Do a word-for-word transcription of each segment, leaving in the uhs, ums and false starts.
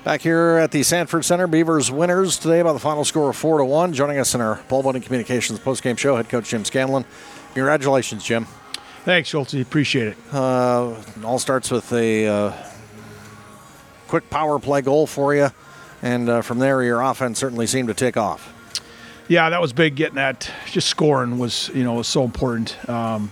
Back here at the Sanford Center, Beavers winners today by the final score of four to one. Joining us in our Paul Bunyan Communications postgame show, head coach Jim Scanlon. Congratulations, Jim. Thanks, Schulte. Appreciate it. Uh, it all starts with a uh, quick power play goal for you, and uh, from there, your offense certainly seemed to take off. Yeah, that was big. Getting that, just scoring was, you know, was so important. Um,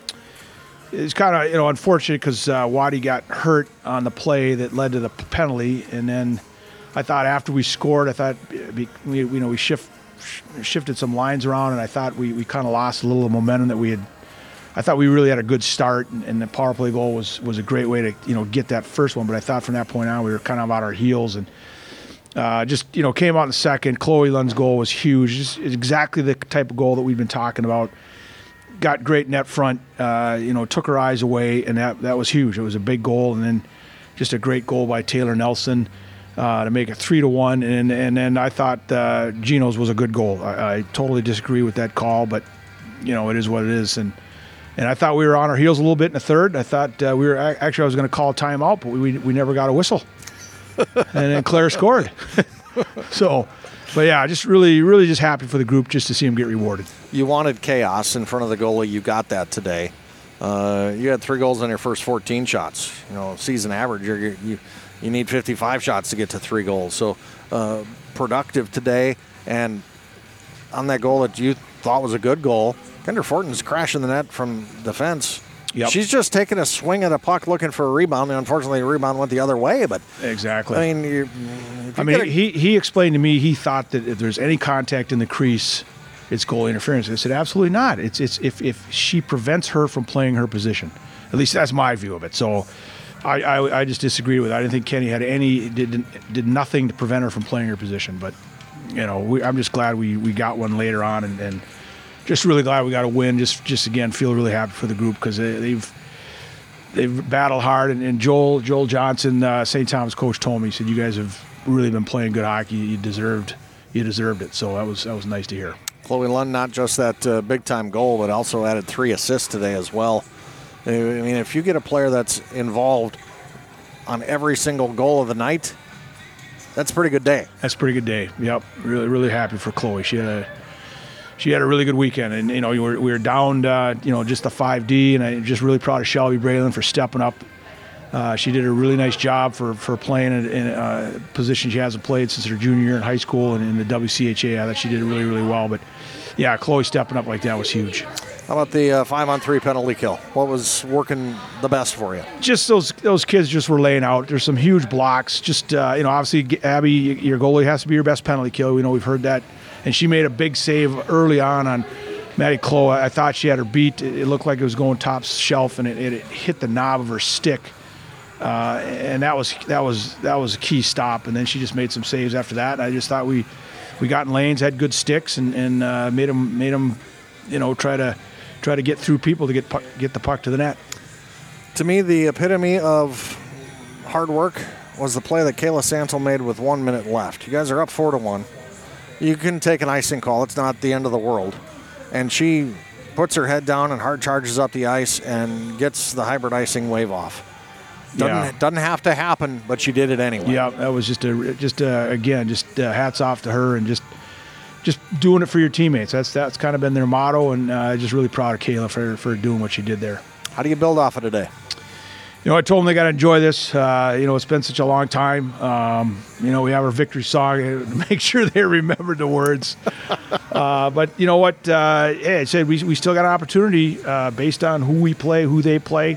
it's kind of, you know, unfortunate because uh, Waddy got hurt on the play that led to the penalty, and then I thought after we scored, I thought we, we you know, we shift shifted some lines around, and I thought we, we kind of lost a little of momentum that we had. I thought we really had a good start, and, and the power play goal was was a great way to, you know, get that first one. But I thought from that point on we were kind of on our heels, and uh, just, you know, came out in the second. Chloe Lund's goal was huge. Just exactly the type of goal that we've been talking about. Got great net front, uh, you know, took her eyes away, and that that was huge. It was a big goal, and then just a great goal by Taylor Nelson uh, to make it three to one. And and then I thought uh, Gino's was a good goal. I, I totally disagree with that call, but you know, it is what it is. And and I thought we were on our heels a little bit in the third. I thought uh, we were actually I was going to call a timeout, but we we never got a whistle. And then Claire scored. So. But, yeah, just really, really just happy for the group just to see them get rewarded. You wanted chaos in front of the goalie. You got that today. Uh, you had three goals on your first fourteen shots. You know, season average, you're, you you need fifty-five shots to get to three goals. So, uh, productive today. And on that goal that you thought was a good goal, Kendra Fortin's crashing the net from defense. Yep. She's just taking a swing at a puck looking for a rebound, and unfortunately the rebound went the other way. But exactly. I mean, you, you I mean, a, he he explained to me he thought that if there's any contact in the crease, it's goal interference. I said absolutely not. It's it's if if she prevents her from playing her position. At least that's my view of it. So I I, I just disagree with it. I didn't think Kenny had any did did nothing to prevent her from playing her position. But you know, we, I'm just glad we, we got one later on, and. and just really glad we got a win. Just, just again, feel really happy for the group because they, they've they've battled hard. And, and Joel Joel Johnson, uh, Saint Thomas coach, told me, he said, "You guys have really been playing good hockey. You deserved you deserved it." So that was that was nice to hear. Chloe Lund, not just that uh, big time goal, but also added three assists today as well. I mean, if you get a player that's involved on every single goal of the night, that's a pretty good day. That's a pretty good day. Yep, really really happy for Chloe. She had a She had a really good weekend, and you know we were, we were down, uh, you know, just a five D, and I'm just really proud of Shelby Braylon for stepping up. Uh, she did a really nice job for for playing in, in a position she hasn't played since her junior year in high school, and in the W C H A, I thought she did really really well. But yeah, Chloe stepping up like that was huge. How about the uh, five on three penalty kill? What was working the best for you? Just those those kids just were laying out. There's some huge blocks. Just uh, you know, obviously Abby, your goalie has to be your best penalty kill. We know we've heard that. And she made a big save early on on Maddie Chloe. I thought she had her beat. It looked like it was going top shelf, and it, it hit the knob of her stick. Uh, and that was that was that was a key stop. And then she just made some saves after that. And I just thought we we got in lanes, had good sticks, and and uh, made them made them, you know, try to try to get through people to get puck, get the puck to the net. To me, the epitome of hard work was the play that Kayla Santel made with one minute left. You guys are up four to one. You can take an icing call. It's not the end of the world. And she puts her head down and hard charges up the ice and gets the hybrid icing wave off. Doesn't, yeah. doesn't have to happen, but she did it anyway. Yeah, that was just a just a, again just uh, hats off to her, and just just doing it for your teammates. That's that's kind of been their motto, and uh, just really proud of Kayla for for doing what she did there. How do you build off of today? You know, I told them they got to enjoy this. Uh, you know, it's been such a long time. Um, you know, we have our victory song to make sure they remembered the words. uh, but you know what? Uh, yeah, I said we we still got an opportunity uh, based on who we play, who they play.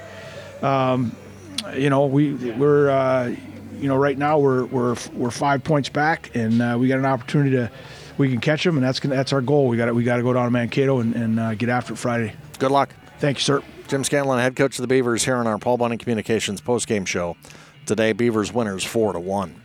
Um, you know, we we're uh, you know right now we're we're we're five points back, and uh, we got an opportunity to we can catch them, and that's gonna, that's our goal. We got we got to go down to Mankato and, and uh, get after it Friday. Good luck. Thank you, sir. Jim Scanlon, head coach of the Beavers, here on our Paul Bunyan Communications postgame show. Today, Beavers winners four to one.